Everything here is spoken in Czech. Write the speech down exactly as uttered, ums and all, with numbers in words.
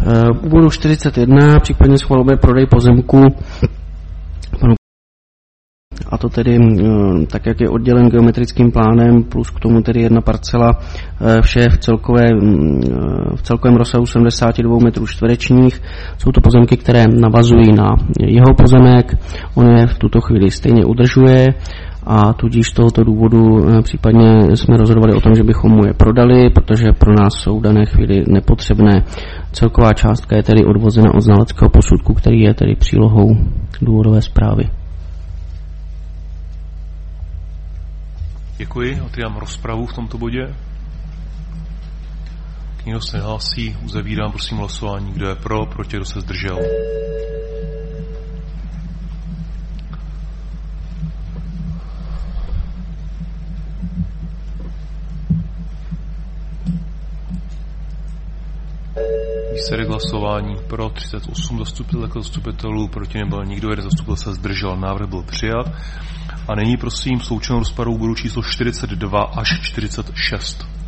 U bodu čtyřicet jedna případně schvalujeme prodej pozemku panu, a to tedy tak, jak je oddělen geometrickým plánem, plus k tomu tedy jedna parcela, vše v, celkové, v celkovém rozsahu sedmdesát dva metrů čtverečních. Jsou to pozemky, které navazují na jeho pozemek, on je v tuto chvíli stejně udržuje a tudíž z tohoto důvodu případně jsme rozhodovali o tom, že bychom mu je prodali, protože pro nás jsou v dané chvíli nepotřebné. Celková částka je tedy odvozena od znaleckého posudku, který je tedy přílohou důvodové zprávy. Děkuji. Otvírám rozpravu v tomto bodě. Nikdo se nehlásí, uzavírám prosím hlasování. Kdo je pro, proti, kdo se zdržel. Výsledek hlasování pro třicet osm zastupitelů, zastupitelů, proti nebyl nikdo, jeden zastupitel se zdržel, návrh byl přijat. A nyní prosím sloučenou rozpravou bodu číslo čtyřicet dva až čtyřicet šest.